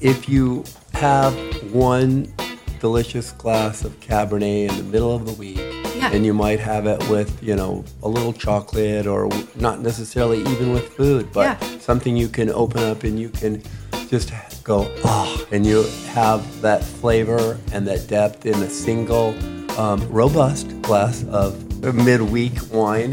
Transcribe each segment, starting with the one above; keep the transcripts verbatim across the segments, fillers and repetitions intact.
if you have one delicious glass of Cabernet in the middle of the week, Yeah. and you might have it with, you know, a little chocolate, or not necessarily even with food, but Yeah. something you can open up and you can just go, oh, and you have that flavor and that depth in a single um, robust glass of midweek wine.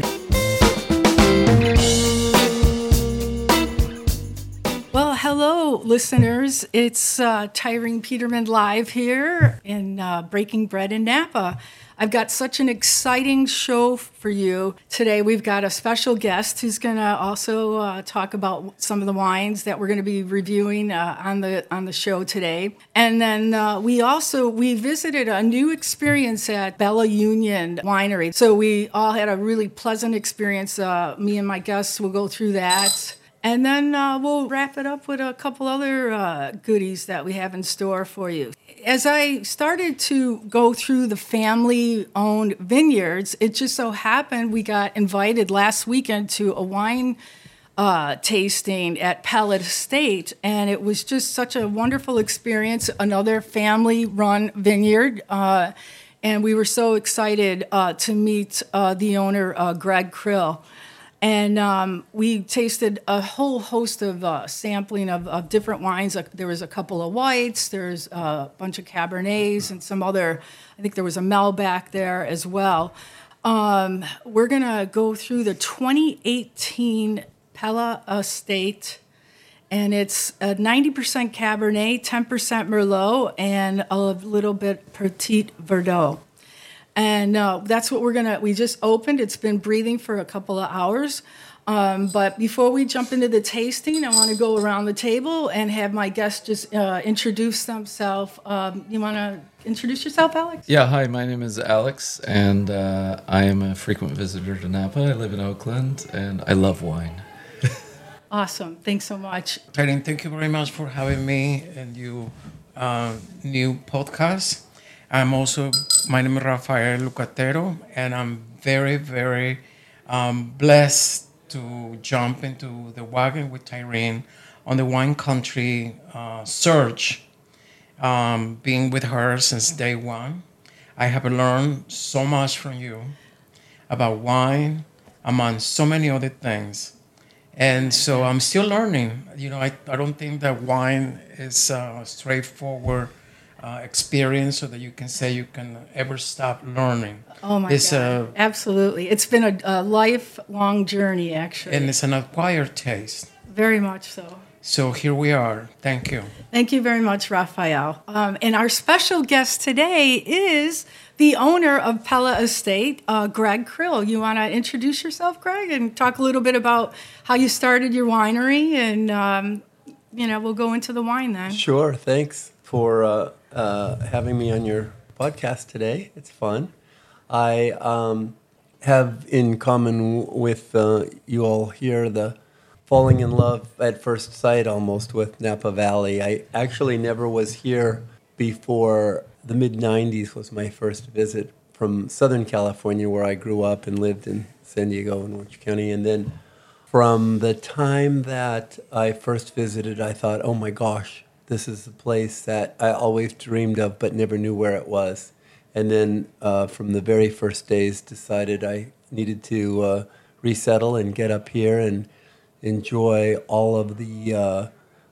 Well, hello, listeners. It's uh, Tyreen Peterman live here in uh, Breaking Bread in Napa. I've got such an exciting show for you today. We've got a special guest who's going to also uh, talk about some of the wines that we're going to be reviewing uh, on the on the show today. And then uh, we also we visited a new experience at Bella Union Winery. So we all had a really pleasant experience. Uh, me and my guests will go through that. And then uh, we'll wrap it up with a couple other uh, goodies that we have in store for you. As I started to go through the family-owned vineyards, it just so happened we got invited last weekend to a wine uh, tasting at Pella Estate, and it was just such a wonderful experience, another family-run vineyard. Uh, and we were so excited uh, to meet uh, the owner, uh, Greg Krill. And um, we tasted a whole host of uh, sampling of, of different wines. Uh, there was a couple of whites, there's a bunch of Cabernets, and some other, I think there was a Malbec there as well. Um, we're going to go through the twenty eighteen Pella Estate, and it's a ninety percent Cabernet, ten percent Merlot, and a little bit Petit Verdot. And uh, that's what we're going to, we just opened. It's been breathing for a couple of hours. Um, but before we jump into the tasting, I want to go around the table and have my guests just uh, introduce themselves. Um, you want to introduce yourself, Alex? Yeah, hi, my name is Alex, and uh, I am a frequent visitor to Napa. I live in Oakland, and I love wine. Awesome. Thanks so much. Tyreen, thank you very much for having me in your uh, new podcast. I'm also, my name is Rafael Lucatero, and I'm very, very um, blessed to jump into the wagon with Tyreen on the wine country uh, search, um, being with her since day one. I have learned so much from you about wine, among so many other things. And so I'm still learning. You know, I, I don't think that wine is uh, straightforward Uh, experience so that you can say you can ever stop learning. Oh my it's God, a, absolutely. It's been a, a lifelong journey, actually. And it's an acquired taste. Very much so. So here we are. Thank you. Thank you very much, Rafael. Um, and our special guest today is the owner of Pella Estate, uh, Greg Krill. You want to introduce yourself, Greg, and talk a little bit about how you started your winery, and um, you know, we'll go into the wine then. Sure, thanks for uh, uh, having me on your podcast today. It's fun. I um, have in common with uh, you all here the falling in love at first sight almost with Napa Valley. I actually never was here before the mid nineties was my first visit from Southern California, where I grew up and lived in San Diego and Orange County. And then from the time that I first visited, I thought, oh my gosh, this is a place that I always dreamed of but never knew where it was. And then uh, from the very first days, decided I needed to uh, resettle and get up here and enjoy all of the uh,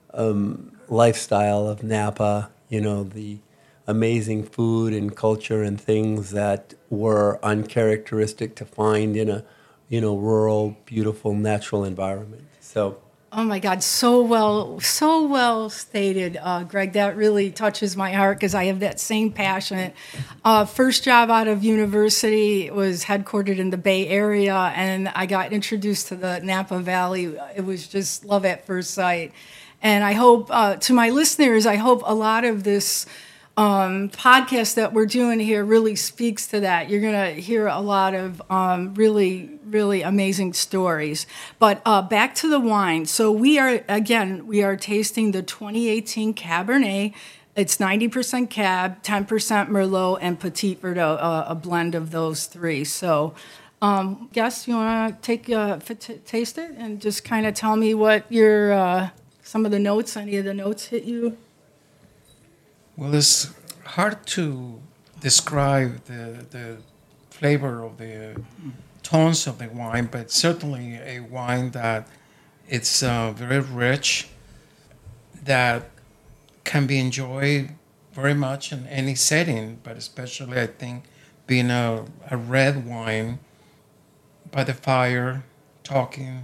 um, lifestyle of Napa, you know, the amazing food and culture and things that were uncharacteristic to find in a, you know, rural, beautiful, natural environment. So. Oh my God, so well, so well stated, uh, Greg. That really touches my heart because I have that same passion. Uh, first job out of university was headquartered in the Bay Area, and I got introduced to the Napa Valley. It was just love at first sight. And I hope, uh, to my listeners, I hope a lot of this Um, podcast that we're doing here really speaks to that. You're going to hear a lot of um, really, really amazing stories. But uh, back to the wine. So we are, again, we are tasting the twenty eighteen Cabernet. It's ninety percent Cab, ten percent Merlot, and Petit Verdot, uh, a blend of those three. So um, guess you want to take uh, t- taste it and just kind of tell me what your, uh, some of the notes, any of the notes hit you? Well, it's hard to describe the the flavor of the tones of the wine, but certainly a wine that it's uh, very rich, that can be enjoyed very much in any setting, but especially I think being a, a red wine by the fire, talking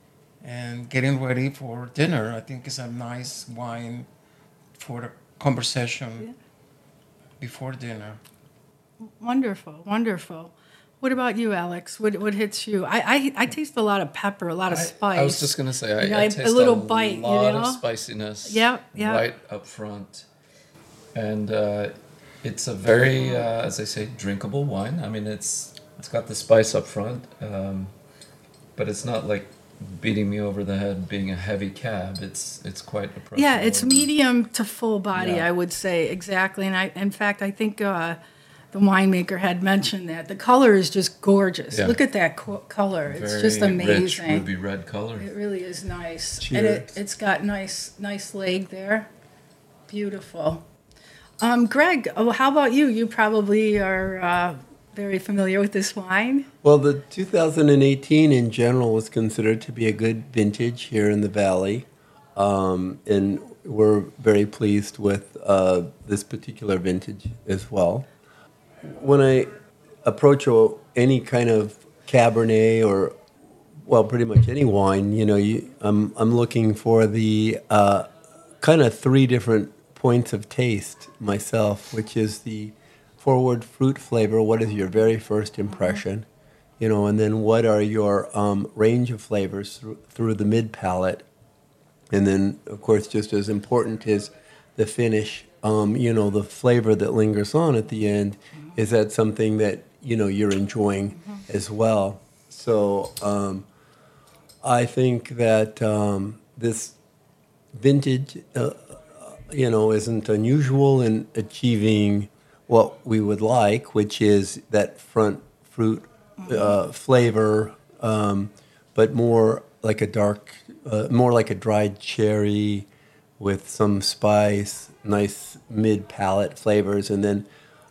and getting ready for dinner. I think it's a nice wine for the conversation Yeah. before dinner. Wonderful, wonderful. What about you, Alex? What what hits you? I I, I taste a lot of pepper, a lot of I- spice. I, was just gonna say, I, You know, I a taste little a bite, you lot know? of spiciness. Yeah, yeah. Right up front, and uh, it's a very, uh, as I say, drinkable wine. I mean, it's it's got the spice up front, um, but it's not like beating me over the head being a heavy cab. It's it's quite approachable. Yeah, it's medium to full body, Yeah. I would say, exactly. And I, in fact, I think uh, the winemaker had mentioned that the color is just gorgeous. Yeah. Look at that co- color; it's Very just rich amazing. ruby red color. It really is nice, Cheers. and it, it's got nice, nice leg there. Beautiful. Um, Greg, oh, how about you? You probably are uh, very familiar with this wine. Well, the two thousand eighteen in general was considered to be a good vintage here in the Valley. Um, and we're very pleased with uh, this particular vintage as well. When I approach a, any kind of Cabernet or, well, pretty much any wine, you know, you, I'm, I'm looking for the uh, kind of three different points of taste myself, which is the forward fruit flavor. What is your very first impression? You know, and then what are your um, range of flavors through, through the mid palate? And then, of course, just as important is the finish, um, you know, the flavor that lingers on at the end. Is that something that, you know, you're enjoying as well? So um, I think that um, this vintage, uh, you know, isn't unusual in achieving what we would like, which is that front fruit uh, flavor, um, but more like a dark, uh, more like a dried cherry with some spice, nice mid palate flavors, and then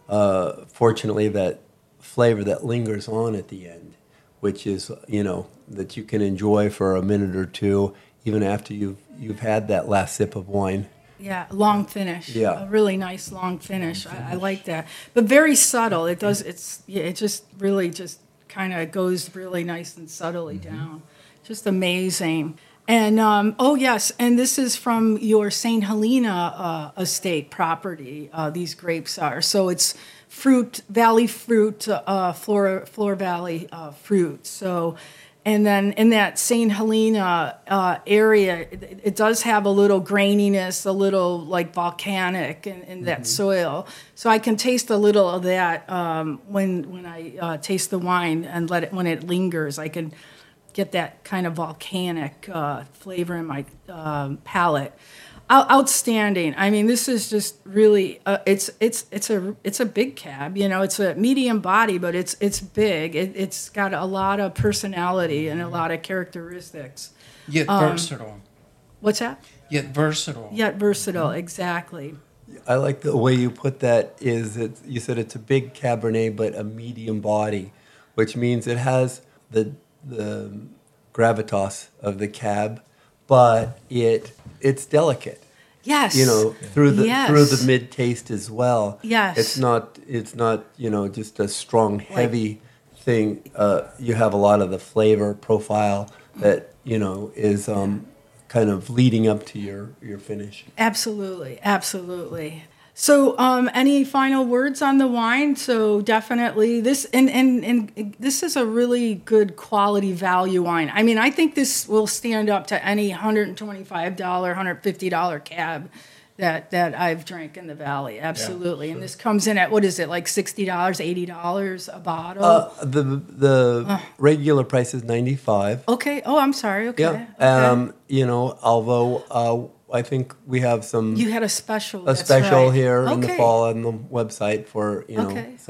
uh, fortunately that flavor that lingers on at the end, which is, you know, that you can enjoy for a minute or two, even after you've you've had that last sip of wine. Yeah, long finish. Yeah. A really nice long finish. I, I like that. But very subtle. It does, it's, yeah, it just really just kind of goes really nice and subtly down. Just amazing. And, um, oh, yes, and this is from your Saint Helena uh, estate property, uh, these grapes are. So it's fruit, valley fruit, uh, Flora, Flora Valley uh, fruit. So, and then in that Saint Helena uh, area, it, it does have a little graininess, a little like volcanic in, in that soil. So I can taste a little of that um, when when I uh, taste the wine and let it when it lingers. I can get that kind of volcanic uh, flavor in my um, palate. Out- outstanding. I mean, this is just really. Uh, it's it's it's a it's a big cab. You know, it's a medium body, but it's it's big. It, it's got a lot of personality and a lot of characteristics. Yet Um, versatile. What's that? Yet versatile. Yet versatile. Exactly. I like the way you put that. Is it? You said it's a big Cabernet, but a medium body, which means it has the the gravitas of the cab, but it it's delicate. Yes. You know, through the Yes. through the mid taste as well. Yes. It's not it's not you know just a strong heavy thing. Uh, you have a lot of the flavor profile that you know is um, kind of leading up to your your finish. Absolutely, absolutely. So, um, any final words on the wine? So, definitely this, and, and and this is a really good quality value wine. I mean, I think this will stand up to any one hundred twenty-five dollars, one hundred fifty dollars cab that that I've drank in the Valley. Absolutely, and this comes in at what is it, like sixty dollars, eighty dollars a bottle? Uh, the the regular price is ninety five. Okay. Oh, I'm sorry. Okay. Yeah. Okay. Um, you know, although uh, I think we have some you had a special. a that's special right. here in the Okay. fall on the website for you know Okay. some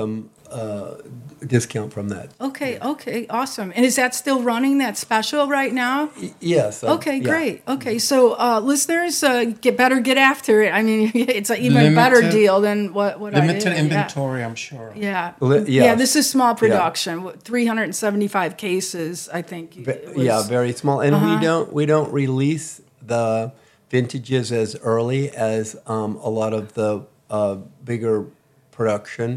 uh, discount from that. Okay, okay, awesome. And is that still running, that special right now? Y- Yes. uh, Okay, yeah. great. Okay, so uh, listeners, uh, get better get after it. I mean, it's an even better Limited- deal than what, what I did. Limited Yeah. inventory, I'm sure. Yeah. Li- Yeah, yes. this is small production. What, three hundred seventy-five cases, I think. Ve- it was. yeah, very small, and Uh-huh. we don't we don't release the vintages as early as um, a lot of the uh, bigger production,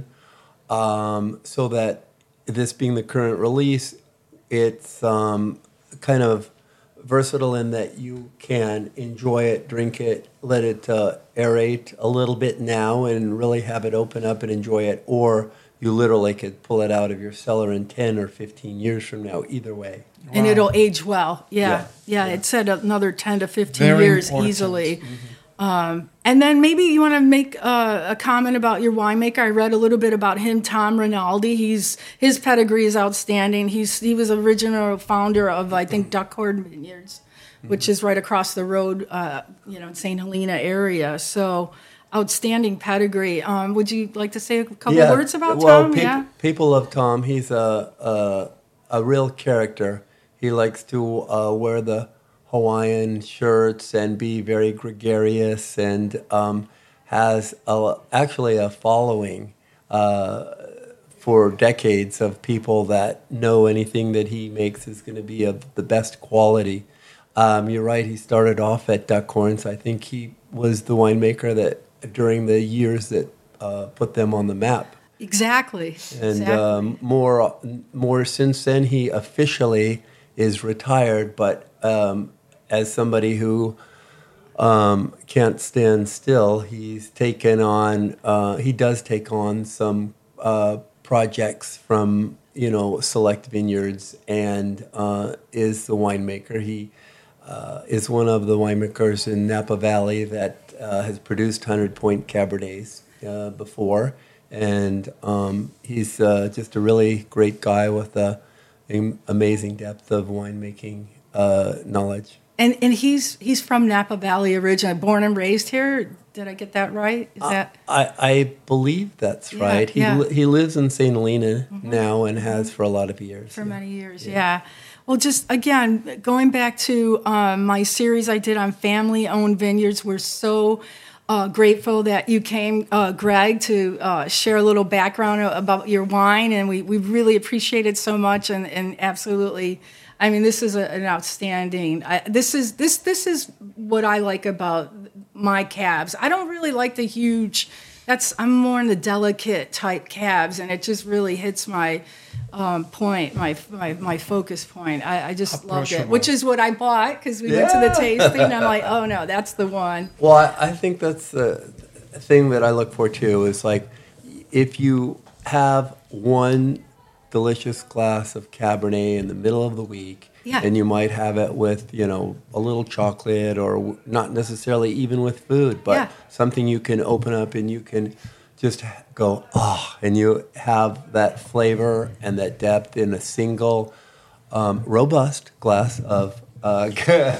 um, so that this being the current release, it's um, kind of versatile in that you can enjoy it, drink it, let it uh, aerate a little bit now, and really have it open up and enjoy it, or you literally could pull it out of your cellar in ten or fifteen years from now, either way. And Wow. it'll age well. Yeah. Yeah, Yeah. yeah. It said another ten to fifteen Very years important. easily. Um, and then maybe you want to make uh, a comment about your winemaker. I read a little bit about him, Tom Rinaldi. He's his pedigree is outstanding. He's he was original founder of I think Duckhorn Vineyards, which is right across the road, uh, you know, in Saint Helena area. So outstanding pedigree. Um, would you like to say a couple words about well, Tom? peop- Yeah. people love Tom. He's a, a a real character. He likes to uh, wear the Hawaiian shirts and be very gregarious, and um, has a, actually a following uh, for decades of people that know anything that he makes is going to be of the best quality. Um, you're right. He started off at Duckhorns. I think he was the winemaker that during the years that uh, put them on the map. Exactly. And exactly. um, more, more since then, he officially is retired. But um, as somebody who um, can't stand still, he's taken on. Uh, he does take on some uh, projects from you know select vineyards, and uh, is the winemaker. He uh, is one of the winemakers in Napa Valley that uh, has produced Hundred Point Cabernets uh, before. And um, he's uh, just a really great guy with a, am- amazing depth of winemaking uh, knowledge. And and he's he's from Napa Valley originally, born and raised here. Did I get that right? Is that I, I believe that's Yeah, right. He yeah. li- he lives in Saint Helena now and has for a lot of years. for yeah. many years? Yeah. Well, just again, going back to um, my series I did on family-owned vineyards, we're so uh, grateful that you came, uh, Greg, to uh, share a little background about your wine, and we, we really appreciate it so much, and, and absolutely. I mean, this is a, an outstanding. I, this is this this is what I like about my cabs. I don't really like the huge. That's I'm more in the delicate type cabs, and it just really hits my um, point, my, my my focus point. I, I just loved it, Approachable. which is what I bought because we went to the Yeah. tasting. And I'm like, oh no, that's the one. Well, I, I think that's the thing that I look for too. Is like if you have one delicious glass of Cabernet in the middle of the week, Yeah. and you might have it with you know a little chocolate, or w- not necessarily even with food, but Yeah. something you can open up and you can just h- go oh, and you have that flavor and that depth in a single um, robust glass of uh,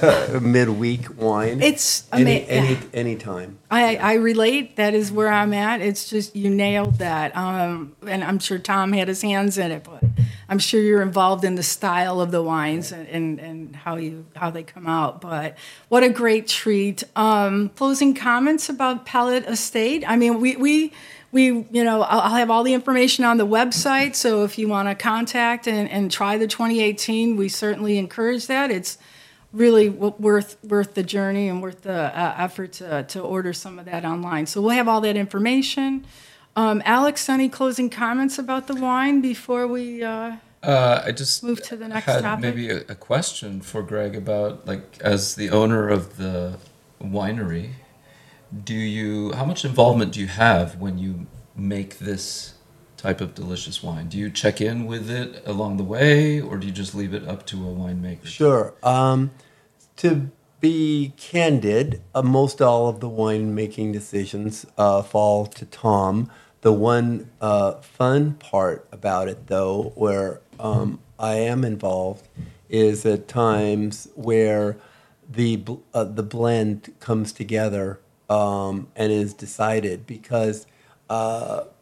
midweek wine. It's any ama- any yeah. any time. I, I relate. That is where I'm at. It's just you nailed that. Um, and I'm sure Tom had his hands in it, but I'm sure you're involved in the style of the wines and, and, and how you how they come out. But what a great treat. Um, closing comments about Pellet Estate. I mean, we we we you know I'll, I'll have all the information on the website. So if you want to contact and, and try the twenty eighteen, we certainly encourage that. It's really w- worth worth the journey and worth the uh, effort to, to order some of that online. So we'll have all that information. Um, Alex, any closing comments about the wine before we? Uh, Uh, I just Move to the next had topic. maybe a, a question for Greg about, like, as the owner of the winery, do you how much involvement do you have when you make this type of delicious wine? Do you check in with it along the way, or do you just leave it up to a winemaker? Sure. Um, to be candid, uh, most all of the winemaking decisions uh, fall to Tom. The one uh, fun part about it, though, where um, I am involved, is at times where the bl- uh, the blend comes together um, and is decided, because uh,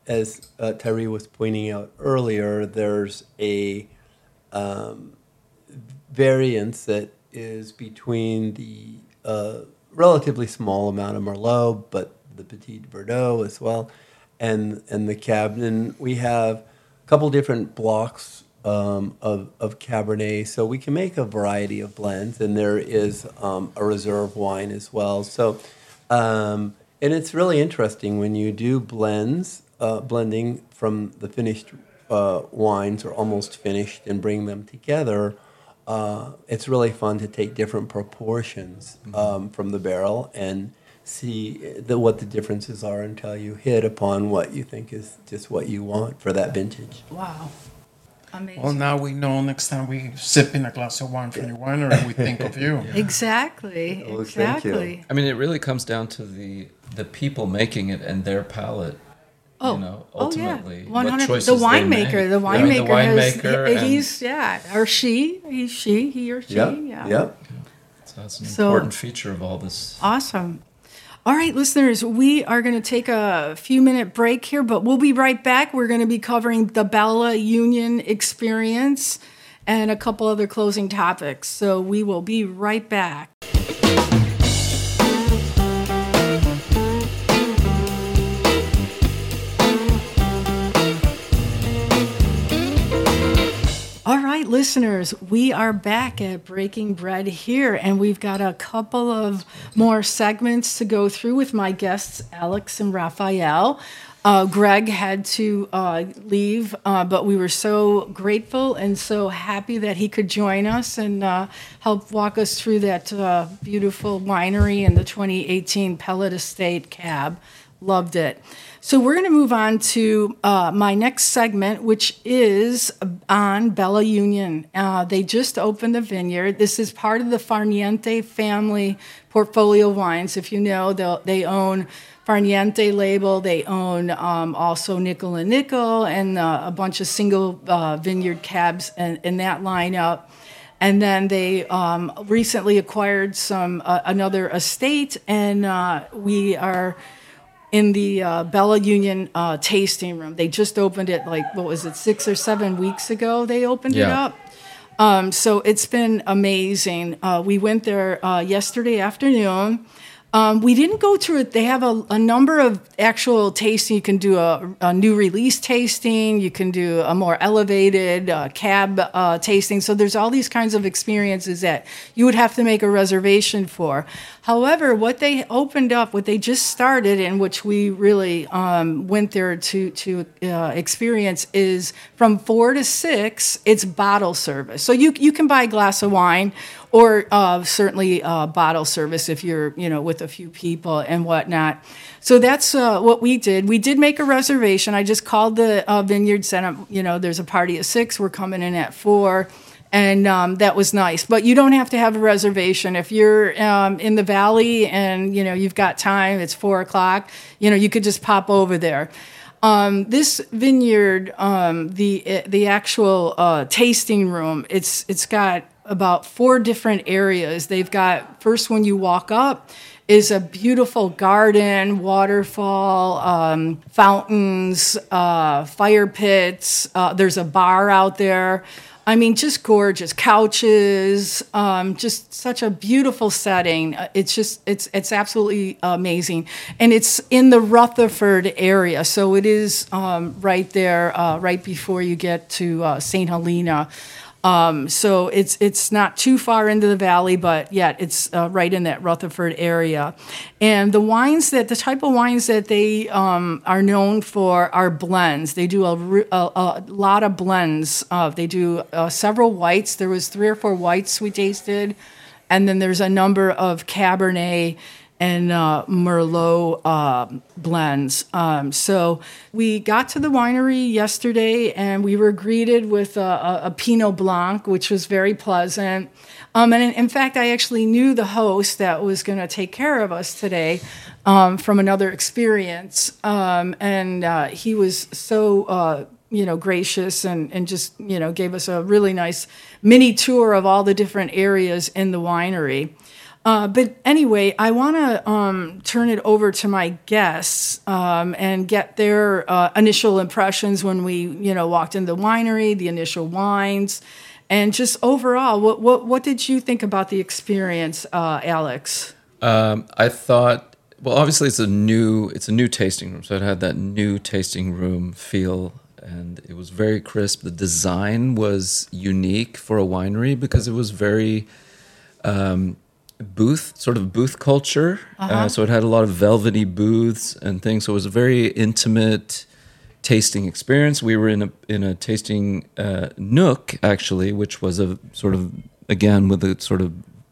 as uh, Tyree was pointing out earlier, there's a um, variance that is between the uh, relatively small amount of Merlot, but the Petit Verdot as well, and and the Cab. And we have a couple different blocks um, of of Cabernet, so we can make a variety of blends. And there is um, a reserve wine as well. So, um, and it's really interesting when you do blends, uh, blending from the finished uh, wines or almost finished, and bring them together. Uh, it's really fun to take different proportions um, from the barrel and see the, what the differences are until you hit upon what you think is just what you want for that vintage. Wow. Amazing. Well, now we know next time we sip in a glass of wine from your winery, we think of you. Exactly. Oh, thank you. Exactly. I mean, it really comes down to the the people making it and their palate. Oh, you know, oh ultimately, yeah, what one hundred. choices The they winemaker, make. the Right, the winemaker has. winemaker he- and- he's yeah, or she, he's she, he or she. Yep. Yeah. Yep. So that's an So- important feature of all this. Awesome. All right, listeners, we are going to take a few minute break here, but we'll be right back. We're going to be covering the Bella Union experience and a couple other closing topics. So we will be right back. All right, listeners, we are back at Breaking Bread here, and we've got a couple of more segments to go through with my guests, Alex and Raphael. Uh, Greg had to uh, leave, uh, but we were so grateful and so happy that he could join us and uh, help walk us through that uh, beautiful winery and the twenty eighteen Pellet Estate Cab. Loved it. So we're going to move on to uh, my next segment, which is on Bella Union. Uh, they just opened the vineyard. This is part of the Farniente family portfolio wines. If you know, they own Farniente label. They own um, also Nickel and Nickel and uh, a bunch of single uh, vineyard cabs and, and that lineup. And then they um, recently acquired some uh, another estate, and uh, we are in the uh, Bella Union uh, tasting room. They just opened it, like, what was it, six or seven weeks ago they opened it Yeah. up. Um, so it's been amazing. Uh, we went there uh, yesterday afternoon. Um, we didn't go through it. They have a, a number of actual tasting. You can do a, a new release tasting. You can do a more elevated uh, cab uh, tasting. So there's all these kinds of experiences that you would have to make a reservation for. However, what they opened up, what they just started, and which we really um, went there to to uh, experience, is from four to six. It's bottle service. So you you can buy a glass of wine, or uh, certainly uh, bottle service if you're, you know, with a few people and whatnot. So that's uh, what we did. We did make a reservation. I just called the uh, vineyard, said, um, you know, there's a party at six. We're coming in at four. And um, that was nice. But you don't have to have a reservation. If you're um, in the valley and, you know, you've got time, it's four o'clock, you know, you could just pop over there. Um, this vineyard, um, the the actual uh, tasting room, it's it's got about four different areas. They've got, first when you walk up, is a beautiful garden, waterfall, um, fountains, uh, fire pits. Uh, there's a bar out there. I mean, just gorgeous couches, um, just such a beautiful setting. Uh, It's just, it's it's absolutely amazing. And it's in the Rutherford area, so it is um, right there, uh, right before you get to uh, Saint Helena. Um, so it's it's not too far into the valley, but yet it's uh, right in that Rutherford area. And the wines that, the type of wines that they um, are known for are blends. They do a, re- a, a lot of blends. Uh, they do uh, several whites. There was three or four whites we tasted, and then there's a number of Cabernet and uh, Merlot uh, blends. Um, so we got to the winery yesterday, and we were greeted with a, a, a Pinot Blanc, which was very pleasant. Um, and in, in fact, I actually knew the host that was going to take care of us today um, from another experience. Um, and uh, he was so uh, you know, gracious and, and just, you know, gave us a really nice mini tour of all the different areas in the winery. Uh, but anyway, I want to um, turn it over to my guests um, and get their uh, initial impressions when we, you know, walked into the winery, the initial wines, and just overall, what what what did you think about the experience, uh, Alex? Um, I thought, well, obviously it's a new it's a new tasting room, so it had that new tasting room feel, and it was very crisp. The design was unique for a winery because it was very um, booth, sort of booth culture. Uh-huh. Uh, so it had a lot of velvety booths and things. So it was a very intimate tasting experience. We were in a in a tasting uh, nook actually, which was a sort of, again, with a sort of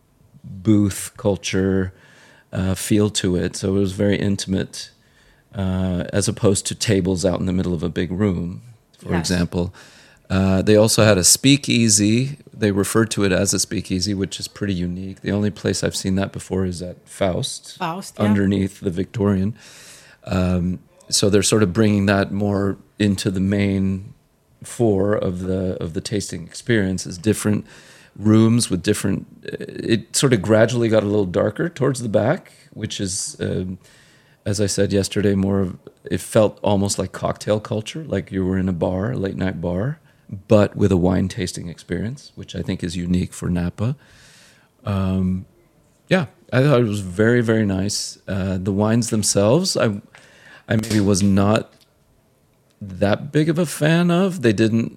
booth culture uh, feel to it. So it was very intimate, uh, as opposed to tables out in the middle of a big room, for Yes. example. Uh, they also had a speakeasy. They referred to it as a speakeasy, which is pretty unique. The only place I've seen that before is at Faust, Faust, yeah. underneath the Victorian. Um, so they're sort of bringing that more into the main fore of the of the tasting experience, as different rooms with different. It sort of gradually got a little darker towards the back, which is, um, as I said yesterday, more of, it felt almost like cocktail culture, like you were in a bar, a late night bar, but with a wine tasting experience, which I think is unique for Napa. Um, yeah, I thought it was very, very nice. Uh, the wines themselves, I, I maybe was not that big of a fan of. They didn't.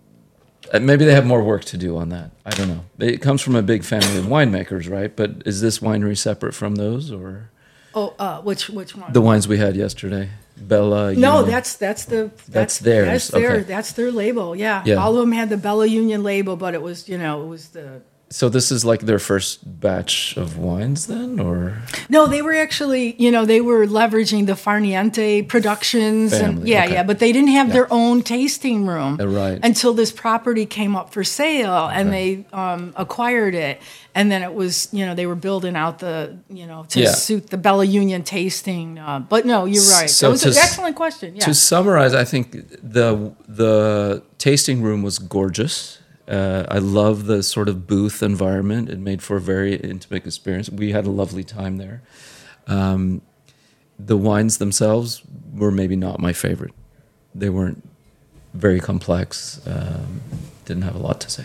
Uh, Maybe they have more work to do on that. I don't know. It comes from a big family of winemakers, right? But is this winery separate from those, or Oh, uh, which which one? the wines we had yesterday? Bella. No, Union? that's that's the That's theirs, That's their okay. that's their label. Yeah. Yeah. All of them had the Bella Union label, but it was, you know, it was the. So this is like their first batch of wines, then, or No, they were actually, you know, they were leveraging the Farniente productions, and Family, yeah, okay. yeah, but they didn't have their own tasting room Uh, right. until this property came up for sale, and they um, acquired it, and then it was, you know, they were building out the, you know, to Yeah. suit the Bella Union tasting. Uh, but no, you're right. So that was to an s- excellent question. Yeah. To summarize, I think the the tasting room was gorgeous. Uh, I love the sort of booth environment. It made for a very intimate experience. We had a lovely time there. Um, the wines themselves were maybe not my favorite. They weren't very complex. Um, didn't have a lot to say.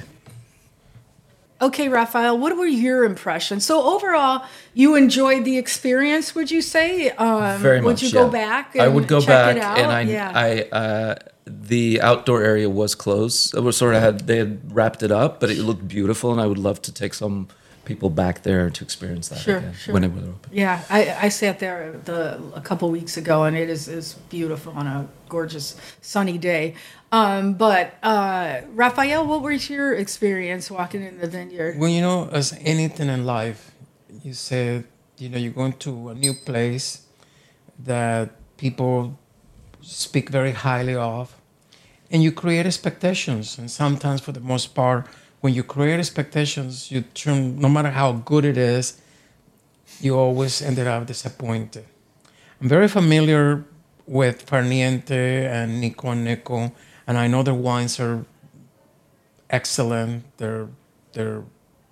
Okay, Raphael, what were your impressions? So overall, you enjoyed the experience, would you say? Um, Very would much. you yeah. go back? I and would go check back, it out? and I, yeah. I, uh, the outdoor area was closed. It was sort of had they had wrapped it up, but it looked beautiful, and I would love to take some people back there to experience that Sure, again sure. when it was open. Yeah, I, I sat there the, a couple weeks ago, and it is, is beautiful on a gorgeous sunny day. Um, but uh, Raphael, what was your experience walking in the vineyard? Well, you know, as anything in life, you said, you know, you're going to a new place that people speak very highly of, and you create expectations. And sometimes, for the most part, when you create expectations, you turn, no matter how good it is, you always ended up disappointed. I'm very familiar with Farniente and Nico and Nico, and I know their wines are excellent. They're they're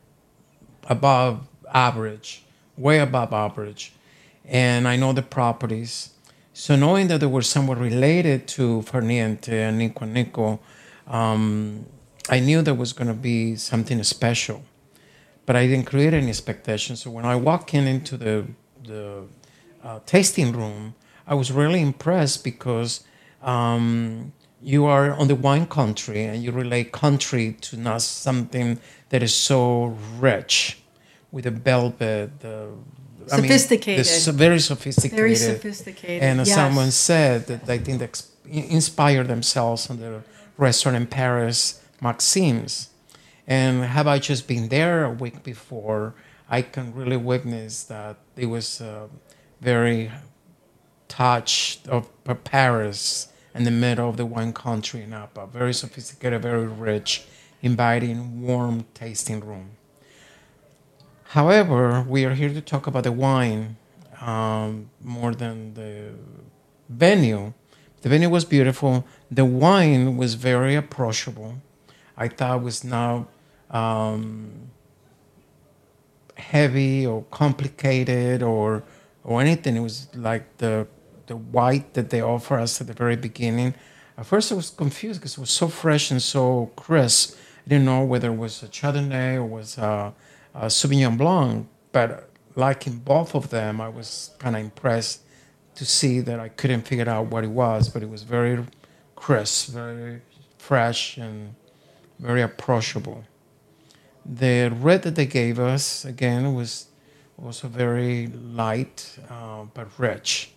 above average, way above average, and I know the properties. So knowing that they were somewhat related to Farniente and Nico and Nico, um, I knew there was going to be something special, but I didn't create any expectations. So when I walked in into the the uh, tasting room, I was really impressed because um, you are on the wine country and you relate country to not something that is so rich with the velvet, the I mean, Sophisticated. the so- very sophisticated. Very sophisticated. And as yes. someone said, that I think they ex- inspired themselves on the restaurant in Paris, Maxime's. And have I just been there a week before, I can really witness that it was uh, very touched of Paris in the middle of the wine country in Napa. Very sophisticated, very rich, inviting, warm tasting room. However, we are here to talk about the wine um, more than the venue. The venue was beautiful. The wine was very approachable. I thought it was now um, heavy or complicated or or anything. It was like the the white that they offer us at the very beginning. At first, I was confused because it was so fresh and so crisp. I didn't know whether it was a Chardonnay or was a, a Sauvignon Blanc. But liking both of them, I was kind of impressed to see that I couldn't figure out what it was, but it was very crisp, very fresh, and very approachable. The red that they gave us, again, was also very light, uh, but rich.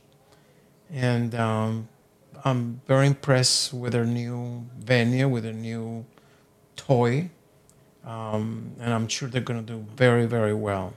And um, I'm very impressed with their new venue, with their new toy. Um, and I'm sure they're going to do very, very well.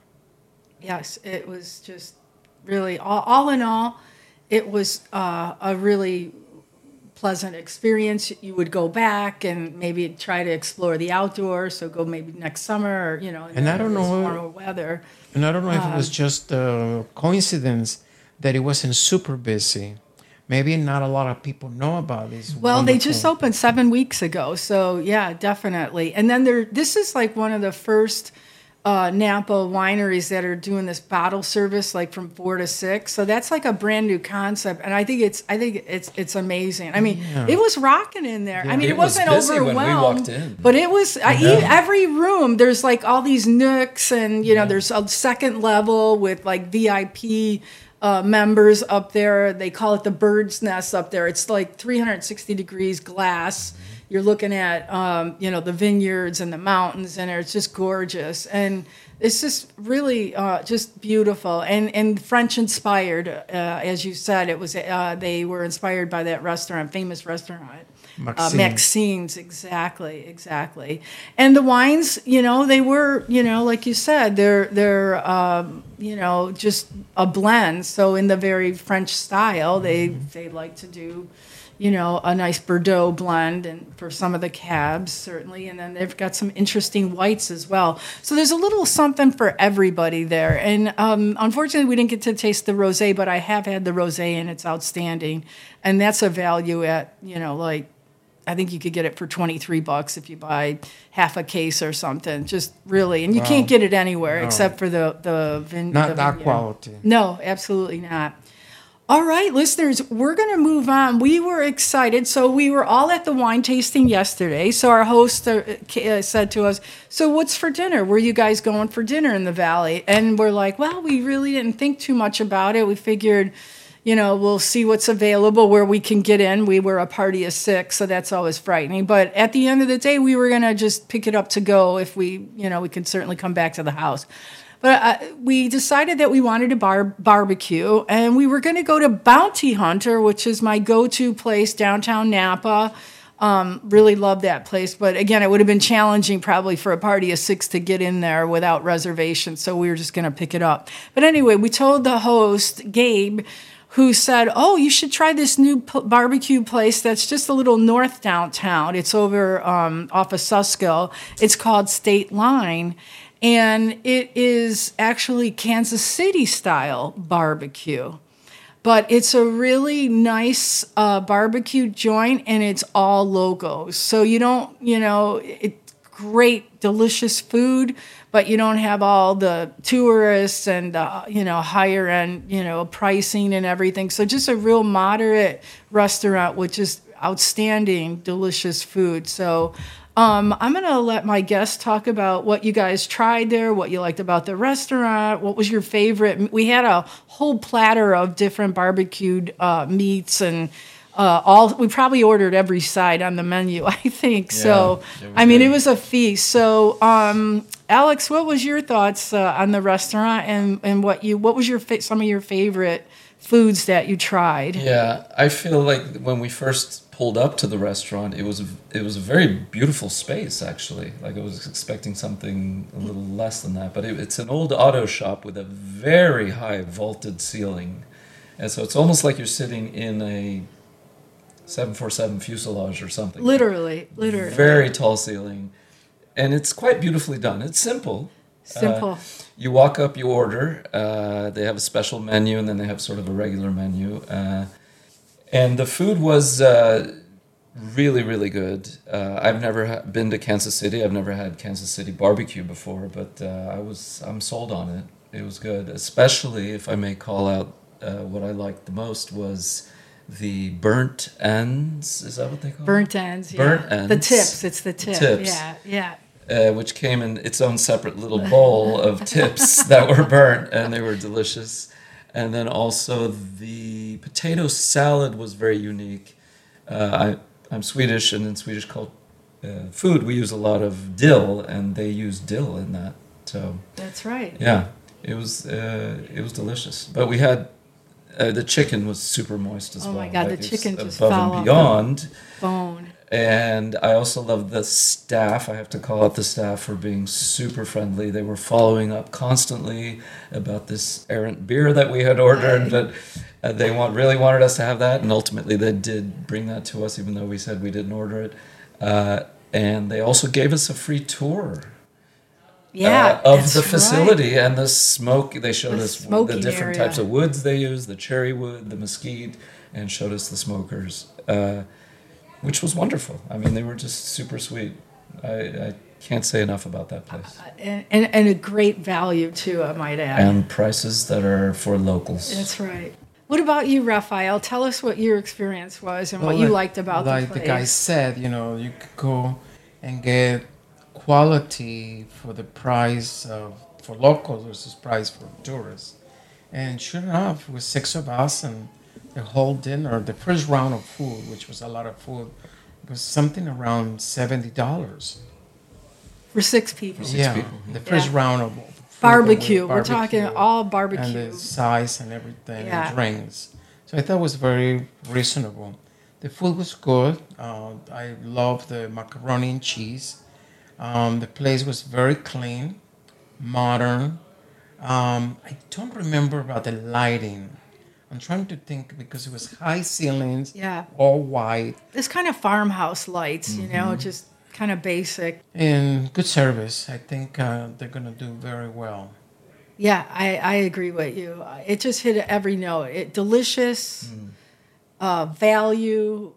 Yes, it was just really, all, all in all, it was uh, a really pleasant experience. You would go back and maybe try to explore the outdoors, so go maybe next summer, or, you know, and I don't know, warmer weather. And I don't know if it was just a coincidence that it wasn't super busy. Maybe not a lot of people know about this. Well, wonderful. they just opened seven weeks ago, so yeah, definitely. And then there, this is like one of the first uh, Napa wineries that are doing this bottle service, like from four to six. So that's like a brand new concept, and I think it's, I think it's, it's amazing. I mean, yeah. It was rocking in there. Yeah. I mean, it, it wasn't was busy overwhelmed, when we walked in. But it was I, Yeah. every room. There's like all these nooks, and you know, yeah. there's a second level with like V I P. Uh, members up there. They call it the bird's nest up there. It's like three hundred sixty degrees glass. You're looking at, um, you know, the vineyards and the mountains, and it's just gorgeous. And it's just really uh, just beautiful and, and French inspired. Uh, as you said, it was uh, they were inspired by that restaurant, famous restaurant. Maxime. Uh, Maxine's, exactly, exactly. And the wines, you know, they were, you know, like you said, they're, they're um, you know, just a blend. So in the very French style, they, they like to do, you know, a nice Bordeaux blend, and for some of the cabs, certainly. And then they've got some interesting whites as well. So there's a little something for everybody there. And um, unfortunately, we didn't get to taste the rosé, but I have had the rosé, and it's outstanding. And that's a value at, you know, like, I think you could get it for twenty-three bucks if you buy half a case or something. Just really, and you Wow. can't get it anywhere No. except for the the vin- Not the that vineyard. quality. No, absolutely not. All right, listeners, we're going to move on. We were excited. So we were all at the wine tasting yesterday. So our host uh, uh, said to us, so what's for dinner? Where are you guys going for dinner in the Valley? And we're like, well, we really didn't think too much about it. We figured, you know, we'll see what's available, where we can get in. We were a party of six, so that's always frightening. But at the end of the day, we were going to just pick it up to go. If we, you know, we can certainly come back to the house. But uh, we decided that we wanted to bar- barbecue, and we were going to go to Bounty Hunter, which is my go-to place downtown Napa. Um, really love that place. But again, it would have been challenging probably for a party of six to get in there without reservation, so we were just going to pick it up. But anyway, we told the host, Gabe, who said, oh, you should try this new p- barbecue place that's just a little north downtown. It's over um, off of Suskill. It's called State Line. And it is actually Kansas City-style barbecue. But it's a really nice uh, barbecue joint, and it's all logos. So you don't, you know, it's great, delicious food, but you don't have all the tourists and, uh, you know, higher-end, you know, pricing and everything. So just a real moderate restaurant with just outstanding, delicious food. So Um, I'm going to let my guests talk about what you guys tried there, what you liked about the restaurant, what was your favorite. We had a whole platter of different barbecued uh, meats, and uh, all. We probably ordered every side on the menu, I think. Yeah, so, I mean, it was a feast. So, um, Alex, what was your thoughts uh, on the restaurant, and, and what you what was your fa- some of your favorite foods that you tried? Yeah, I feel like when we first pulled up to the restaurant, it was it was a very beautiful space, actually. Like, I was expecting something a little less than that, but it, it's an old auto shop with a very high vaulted ceiling, and so it's almost like you're sitting in a seven forty-seven fuselage or something. Literally, literally. Very tall ceiling, and it's quite beautifully done. It's simple. Simple. Uh, you walk up, you order. Uh, they have a special menu, and then they have sort of a regular menu. Uh, And the food was uh, Really, really good. Uh, I've never ha- been to Kansas City. I've never had Kansas City barbecue before, but uh, I was I'm sold on it. It was good, especially if I may call out uh, what I liked the most was the burnt ends. Is that what they call it? Burnt ends. Yeah. Burnt ends. The tips. It's the tip. Tips. Yeah. Yeah. Uh, which came in its own separate little bowl of tips that were burnt, and they were delicious. And then also the potato salad was very unique. Uh, I, I'm Swedish, and in Swedish cult, uh, food we use a lot of dill, and they use dill in that. So That's right. yeah, it was uh, it was delicious. But we had uh, the chicken was super moist as Oh well. my God, the it was chicken just above fell and off the beyond. Bone. And I also love the staff. I have to call out the staff for being super friendly. They were following up constantly about this errant beer that we had ordered, but uh, they want really wanted us to have that, and ultimately they did bring that to us, even though we said we didn't order it. Uh, and they also gave us a free tour. Yeah, uh, of that's the right. facility and the smoke. They showed The us the smoking different area. types of woods they use, the cherry wood, the mesquite, and showed us the smokers. Uh, which was wonderful. I mean, they were just super sweet. I, I can't say enough about that place. And, and, and a great value, too, I might add. And prices that are for locals. That's right. What about you, Raphael? Tell us what your experience was and what Well, you like- liked about like the place. the guy said, you know, you could go and get quality for the price of for locals versus price for tourists. And sure enough, it was six of us, and the whole dinner, the first round of food, which was a lot of food, was something around seventy dollars. For six people. Six Yeah, people. the first Yeah. round of food Barbecue. with We're talking barbecue all and barbecue. the size and everything, Yeah. and drinks. So I thought it was very reasonable. The food was good. Uh, I love the macaroni and cheese. Um, the place was very clean, modern. Um, I don't remember about the lighting. I'm trying to think because it was high ceilings, Yeah. all white, This kind of farmhouse lights, you know, Mm-hmm. just kind of basic. and good service. I think uh, they're going to do very well. Yeah, I, I agree with you. It just hit every note. It delicious, Mm. uh, value,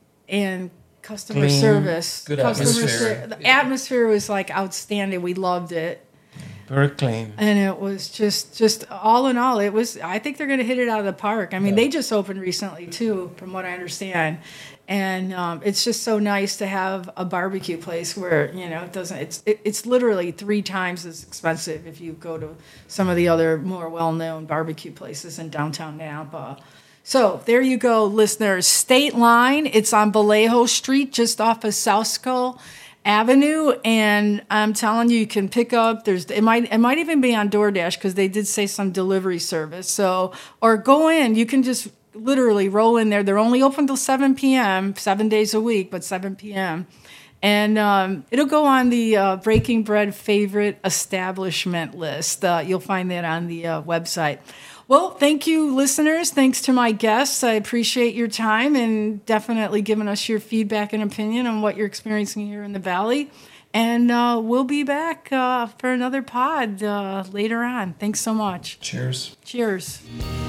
and customer Clean. service. Good Customer atmosphere. ser- the atmosphere was like outstanding. We loved it. Very clean. And it was just, just all in all, it was. I think they're going to hit it out of the park. I mean, they just opened recently too, from what I understand, and um, it's just so nice to have a barbecue place where you know it doesn't. It's it, it's literally three times as expensive if you go to some of the other more well-known barbecue places in downtown Napa. So there you go, listeners. State Line. It's on Vallejo Street, just off of South Skull Avenue, and I'm telling you, you can pick up. There's it might it might even be on DoorDash because they did say some delivery service. So or go in. You can just literally roll in there. They're only open till seven p.m. seven days a week, but seven p.m. And um, it'll go on the uh, Breaking Bread favorite establishment list. Uh, you'll find that on the uh, website. Well, thank you, listeners. Thanks to my guests. I appreciate your time and definitely giving us your feedback and opinion on what you're experiencing here in the Valley. And uh, we'll be back uh, for another pod uh, later on. Thanks so much. Cheers. Cheers.